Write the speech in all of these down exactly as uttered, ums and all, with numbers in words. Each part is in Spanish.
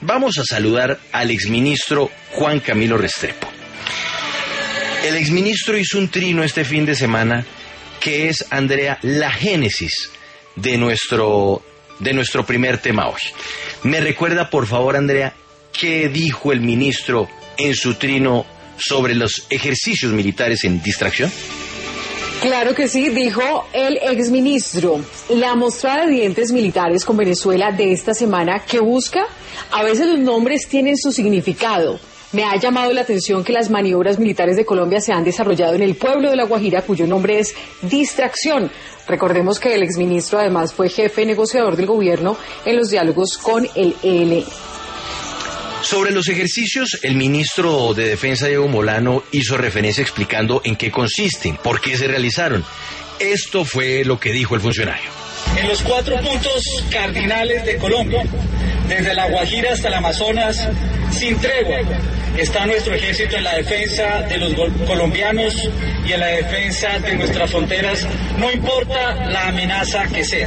Vamos a saludar al exministro Juan Camilo Restrepo. El exministro hizo un trino este fin de semana que es, Andrea, la génesis de nuestro, de nuestro primer tema hoy. ¿Me recuerda, por favor, Andrea, qué dijo el ministro en su trino sobre los ejercicios militares en distracción? Claro que sí, dijo el exministro. La mostrada de dientes militares con Venezuela de esta semana, ¿qué busca? A veces los nombres tienen su significado. Me ha llamado la atención que las maniobras militares de Colombia se han desarrollado en el pueblo de La Guajira, cuyo nombre es distracción. Recordemos que el exministro además fue jefe negociador del gobierno en los diálogos con el E L N. Sobre los ejercicios, el ministro de Defensa, Diego Molano, hizo referencia explicando en qué consisten, por qué se realizaron. Esto fue lo que dijo el funcionario. En los cuatro puntos cardinales de Colombia, desde La Guajira hasta el Amazonas, sin tregua, está nuestro ejército en la defensa de los colombianos y en la defensa de nuestras fronteras, no importa la amenaza que sea.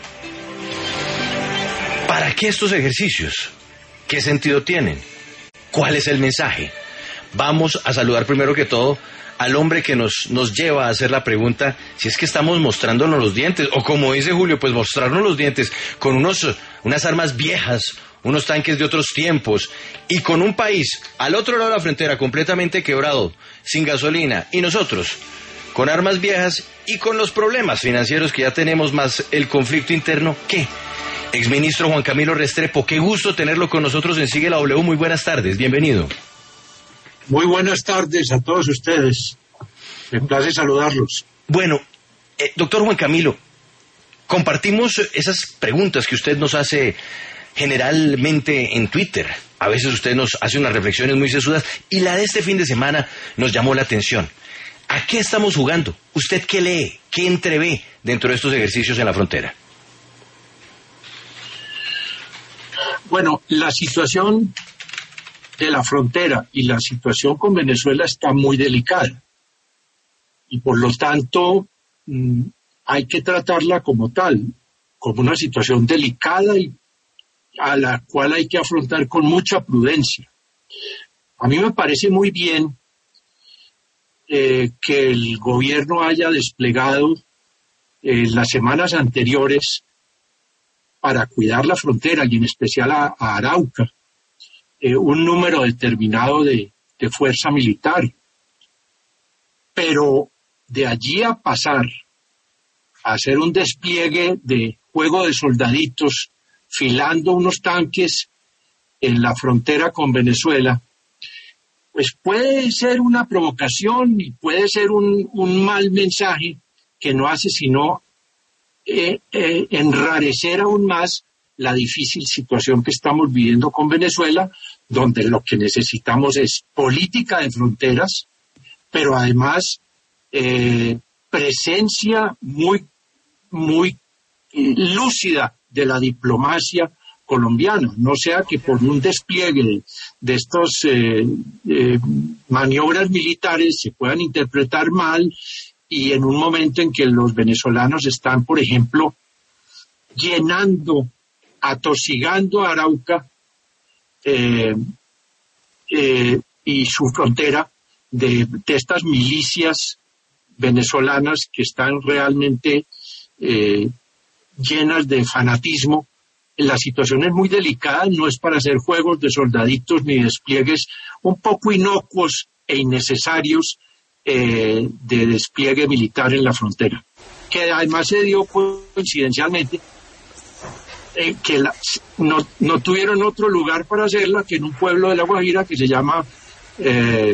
¿Para qué estos ejercicios? ¿Qué sentido tienen? ¿Cuál es el mensaje? Vamos a saludar primero que todo al hombre que nos, nos lleva a hacer la pregunta si es que estamos mostrándonos los dientes, o como dice Julio, pues mostrarnos los dientes con unos, unas armas viejas, unos tanques de otros tiempos, y con un país al otro lado de la frontera completamente quebrado, sin gasolina, y nosotros con armas viejas y con los problemas financieros que ya tenemos, más el conflicto interno. ¿Qué? Exministro Juan Camilo Restrepo, qué gusto tenerlo con nosotros en Sigue la W. Muy buenas tardes, bienvenido. Muy buenas tardes a todos ustedes. Me place saludarlos. Bueno, eh, doctor Juan Camilo, compartimos esas preguntas que usted nos hace generalmente en Twitter. A veces usted nos hace unas reflexiones muy sesudas y la de este fin de semana nos llamó la atención. ¿A qué estamos jugando? ¿Usted qué lee? ¿Qué entrevé dentro de estos ejercicios en la frontera? Bueno, la situación de la frontera y la situación con Venezuela está muy delicada y por lo tanto mmm, hay que tratarla como tal, como una situación delicada y a la cual hay que afrontar con mucha prudencia. A mí me parece muy bien eh, que el gobierno haya desplegado en eh, las semanas anteriores para cuidar la frontera y en especial a, a Arauca, eh, un número determinado de, de fuerza militar. Pero de allí a pasar a hacer un despliegue de juego de soldaditos filando unos tanques en la frontera con Venezuela, pues puede ser una provocación y puede ser un, un mal mensaje que no hace sino Eh, eh, enrarecer aún más la difícil situación que estamos viviendo con Venezuela, donde lo que necesitamos es política de fronteras, pero además eh, presencia muy, muy lúcida de la diplomacia colombiana, no sea que por un despliegue de, de estos eh, eh, maniobras militares se puedan interpretar mal. Y en un momento en que los venezolanos están, por ejemplo, llenando, atosigando a Arauca eh, eh, y su frontera de, de estas milicias venezolanas que están realmente eh, llenas de fanatismo. La situación es muy delicada, no es para hacer juegos de soldaditos ni despliegues un poco inocuos e innecesarios Eh, de despliegue militar en la frontera, que además se dio coincidencialmente eh, que la, no, no tuvieron otro lugar para hacerla que en un pueblo de La Guajira que se llama eh,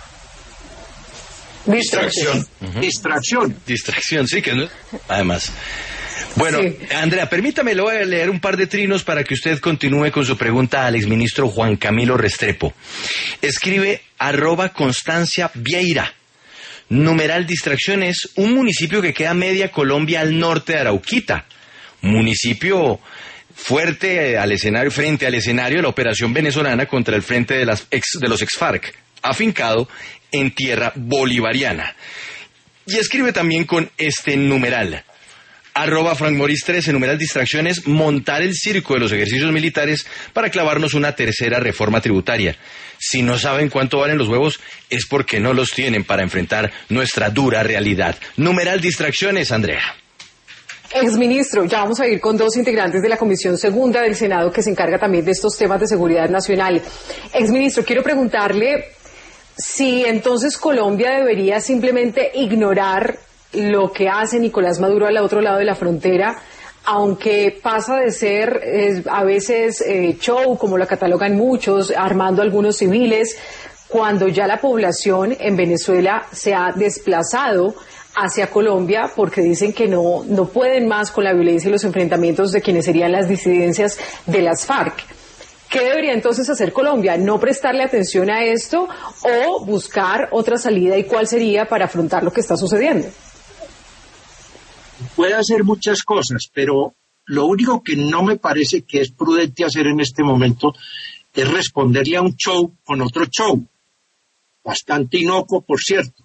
Distracción. Uh-huh. Distracción. Distracción, sí, que no. Además. Bueno, sí. Andrea, permítame, le voy a leer un par de trinos para que usted continúe con su pregunta al exministro Juan Camilo Restrepo. Escribe arroba Constancia Vieira. Numeral Distracción es un municipio que queda media Colombia al norte de Arauquita. Municipio fuerte al escenario, frente al escenario de la operación venezolana contra el frente de, las ex, de los ex-FARC, afincado en tierra bolivariana. Y escribe también con este numeral. Arroba Frank Morris trece, numeral distracciones, montar el circo de los ejercicios militares para clavarnos una tercera reforma tributaria. Si no saben cuánto valen los huevos, es porque no los tienen para enfrentar nuestra dura realidad. Numeral distracciones, Andrea. Exministro, ya vamos a ir con dos integrantes de la Comisión Segunda del Senado que se encarga también de estos temas de seguridad nacional. Exministro, quiero preguntarle si entonces Colombia debería simplemente ignorar lo que hace Nicolás Maduro al otro lado de la frontera, aunque pasa de ser eh, a veces eh, show, como lo catalogan muchos, armando a algunos civiles, cuando ya la población en Venezuela se ha desplazado hacia Colombia porque dicen que no, no pueden más con la violencia y los enfrentamientos de quienes serían las disidencias de las FARC. ¿Qué debería entonces hacer Colombia? ¿No prestarle atención a esto o buscar otra salida? ¿Y cuál sería para afrontar lo que está sucediendo? Puede hacer muchas cosas, pero lo único que no me parece que es prudente hacer en este momento es responderle a un show con otro show. Bastante inocuo, por cierto.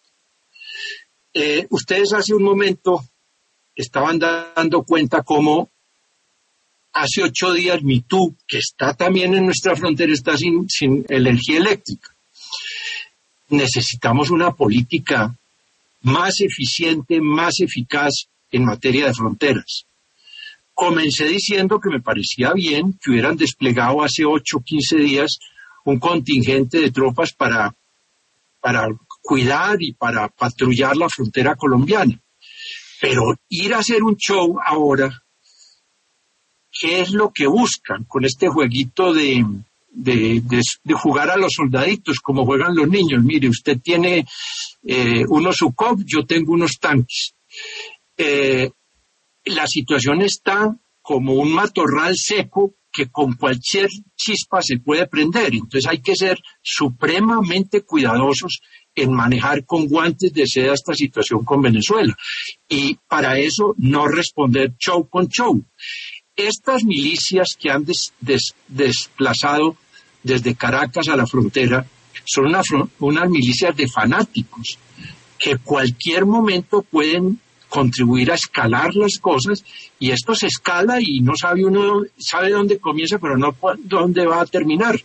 Eh, ustedes hace un momento estaban dando cuenta cómo hace ocho días Mitú, que está también en nuestra frontera, está sin, sin energía eléctrica. Necesitamos una política más eficiente, más eficaz en materia de fronteras. Comencé diciendo que me parecía bien que hubieran desplegado hace ocho o quince días un contingente de tropas para, para cuidar y para patrullar la frontera colombiana. Pero ir a hacer un show ahora, ¿qué es lo que buscan con este jueguito de, de, de, de jugar a los soldaditos como juegan los niños? Mire, usted tiene eh, unos Sukhov, yo tengo unos tanques. Eh, la situación está como un matorral seco que con cualquier chispa se puede prender. Entonces hay que ser supremamente cuidadosos en manejar con guantes de seda esta situación con Venezuela. Y para eso no responder show con show. Estas milicias que han des, des, desplazado desde Caracas a la frontera son una, unas milicias de fanáticos que cualquier momento pueden contribuir a escalar las cosas, y esto se escala y no sabe uno, sabe dónde comienza, pero no dónde va a terminar.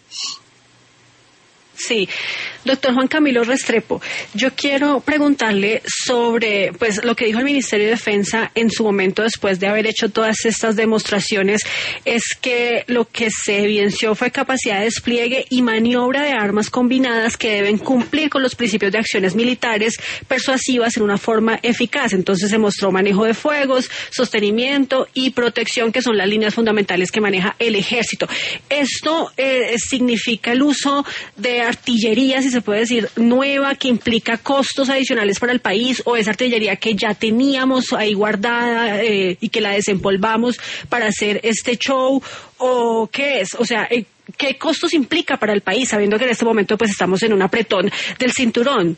Sí, doctor Juan Camilo Restrepo, yo quiero preguntarle sobre pues lo que dijo el Ministerio de Defensa en su momento después de haber hecho todas estas demostraciones, es que lo que se evidenció fue capacidad de despliegue y maniobra de armas combinadas que deben cumplir con los principios de acciones militares persuasivas en una forma eficaz. Entonces se mostró manejo de fuegos, sostenimiento y protección, que son las líneas fundamentales que maneja el ejército. Esto eh, significa el uso de artillería, si se puede decir, nueva, que implica costos adicionales para el país, o es artillería que ya teníamos ahí guardada eh, y que la desempolvamos para hacer este show, o qué es, o sea, eh, qué costos implica para el país, sabiendo que en este momento pues estamos en un apretón del cinturón.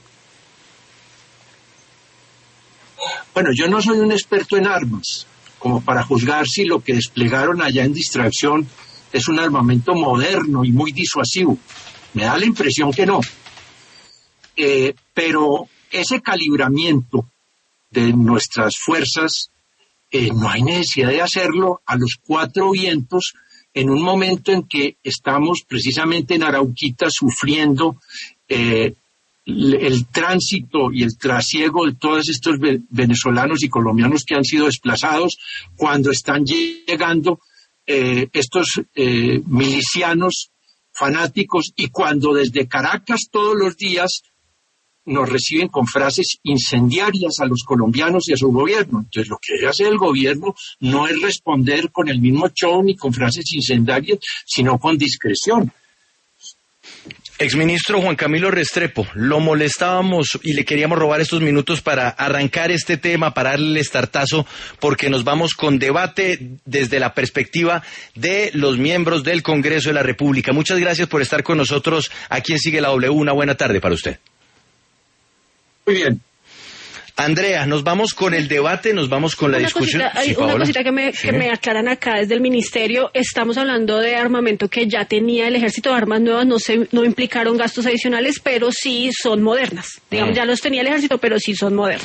Bueno, yo no soy un experto en armas, como para juzgar si lo que desplegaron allá en distracción es un armamento moderno y muy disuasivo. Me da la impresión que no. Eh, pero ese calibramiento de nuestras fuerzas, eh, no hay necesidad de hacerlo a los cuatro vientos en un momento en que estamos precisamente en Arauquita sufriendo eh, el, el tránsito y el trasiego de todos estos ve- venezolanos y colombianos que han sido desplazados, cuando están llegando eh, estos eh, milicianos fanáticos, y cuando desde Caracas todos los días nos reciben con frases incendiarias a los colombianos y a su gobierno. Entonces lo que debe hacer el gobierno no es responder con el mismo show ni con frases incendiarias, sino con discreción. Exministro Juan Camilo Restrepo, lo molestábamos y le queríamos robar estos minutos para arrancar este tema, para darle el estartazo, porque nos vamos con debate desde la perspectiva de los miembros del Congreso de la República. Muchas gracias por estar con nosotros aquí en Sigue la W. Una buena tarde para usted. Muy bien. Andrea, nos vamos con el debate, nos vamos con la una discusión. Cosita, hay sí, una Paola. cosita que me, Sí. que me aclaran acá desde el Ministerio. Estamos hablando de armamento que ya tenía el ejército, armas nuevas, no se, no implicaron gastos adicionales, pero sí son modernas. Digamos, Mm. ya los tenía el ejército, pero sí son modernas.